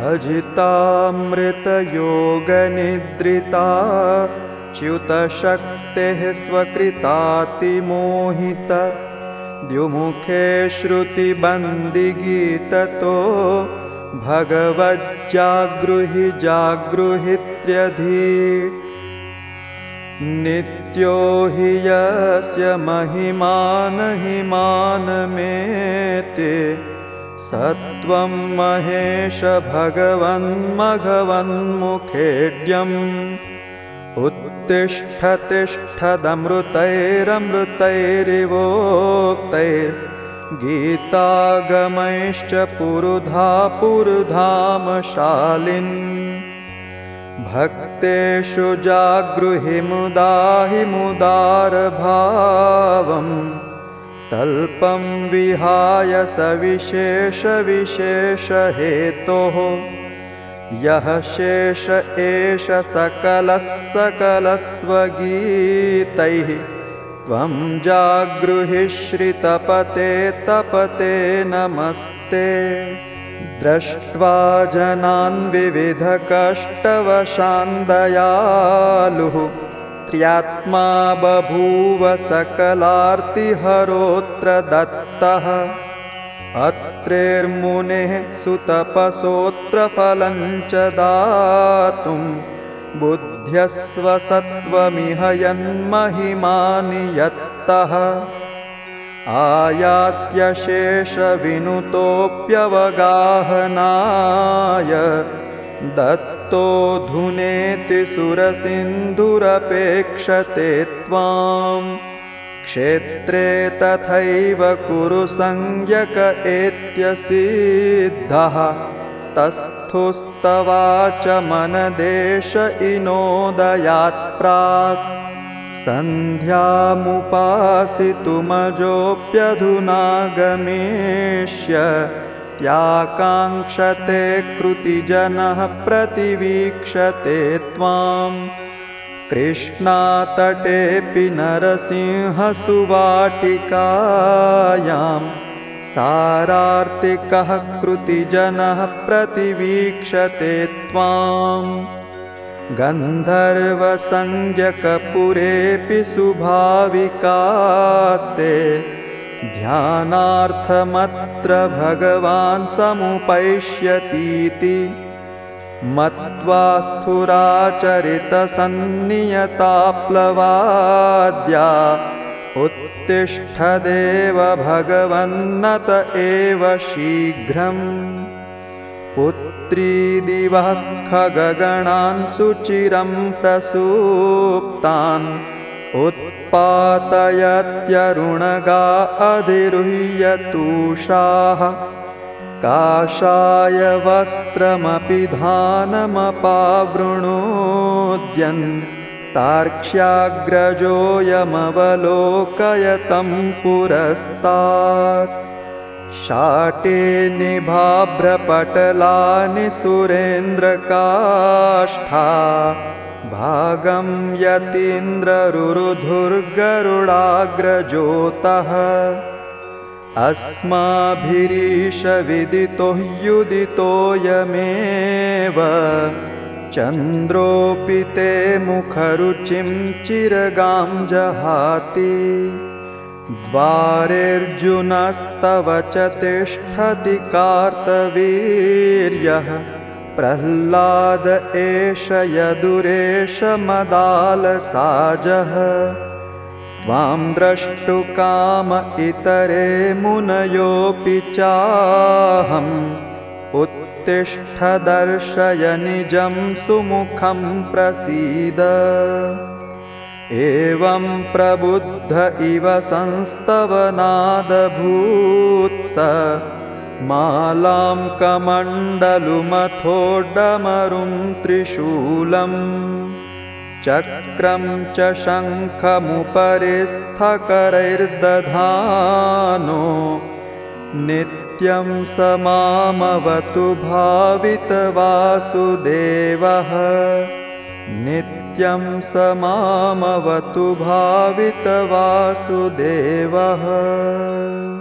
अजितामृतयोगनिद्रिता च्युतशक्तेः स्वकृतातिमोहित द्युमुखे श्रुतिबन्दिगीततो भगवज्जागृहि जागृहित्यधीत् नित्यो हि यस्य महिमानहिमानमेते सत्वं महेश भगवन्मघवन्मुखेड्यम् उत्तिष्ठतिष्ठदमृतैरमृतैरिवोक्तैर्गीतागमैश्च पुरुधा पुरुधामशालिन् भक्तेषु जागृहि मुदा हि मुदारभावम् तल्पं विहाय सविशेषविशेषहेतोः यः शेष एष सकलः सकलस्वगीतैः त्वं जागृहि श्रितपते तपते नमस्ते दृष्ट्वा जनान् विविधकष्टवशान् दयालुः त्र्यात्मा बभूव सकलार्तिहरोऽत्र दत्तः अत्रेर्मुनेः सुतपसोऽत्र फलं च दातुं बुद्ध्यस्व सत्त्वमिह यन्महिमानि यत्तः आयात्यशेषविनुतोऽप्यवगाहनाय दत्तोऽधुनेति सुरसिन्धुरपेक्षते त्वाम् क्षेत्रे तथैव कुरु संज्ञक एत्यसिद्धः तस्थुस्तवाच मनदेश इनोदयात् प्राक् सन्ध्यामुपासितुमजोऽप्यधुना त्याकाङ्क्षते कृतिजनः प्रतिवीक्षते त्वाम् कृष्णातटेऽपि नरसिंहसुवाटिकायां सारार्तिकः कृतिजनः प्रतिवीक्षते त्वाम् गन्धर्वसंज्ञकपुरेऽपि सुभाविकास्ते ध्यानार्थमत्र भगवान् समुपैष्यतीति मत्वा स्थुराचरितसन्नियताप्लवाद्या उत्तिष्ठदेव भगवन्नत एव शीघ्रम् पुत्री दिवः खगगणान् सुचिरं प्रसूप्तान् उत्पातयत्यरुणगा अधिरुह्यतूषाः काषाय वस्त्रमपि धानमपावृणोद्यन् तार्क्ष्याग्रजोऽयमवलोकयतं पुरस्तात् शाटे निभाभ्रपटलानि सुरेन्द्रकाष्ठा भागं यतीन्द्ररुरुधुर्गरुडाग्रजोतः अस्माभिरीश विदितो ह्युदितोऽयमेव चन्द्रोऽपि ते मुखरुचिं चिरगां जहाति द्वारेऽर्जुनस्तव च तिष्ठति कार्तवीर्यः प्रह्लाद एष यदुरेष मदालसाजः त्वां द्रष्टुकाम इतरे मुनयोऽपि चाहम् उत्तिष्ठ दर्शय निजं सुमुखं प्रसीद एवं प्रबुद्ध इव संस्तवनादभूत्स मालां कमण्डलुमथोड्डमरुं त्रिशूलम् चक्रं च शङ्खमुपरिस्थकरैर्दधानो नित्यं स मामवतु भावितवासुदेवः नित्यं स मामवतु भावितवासुदेवः।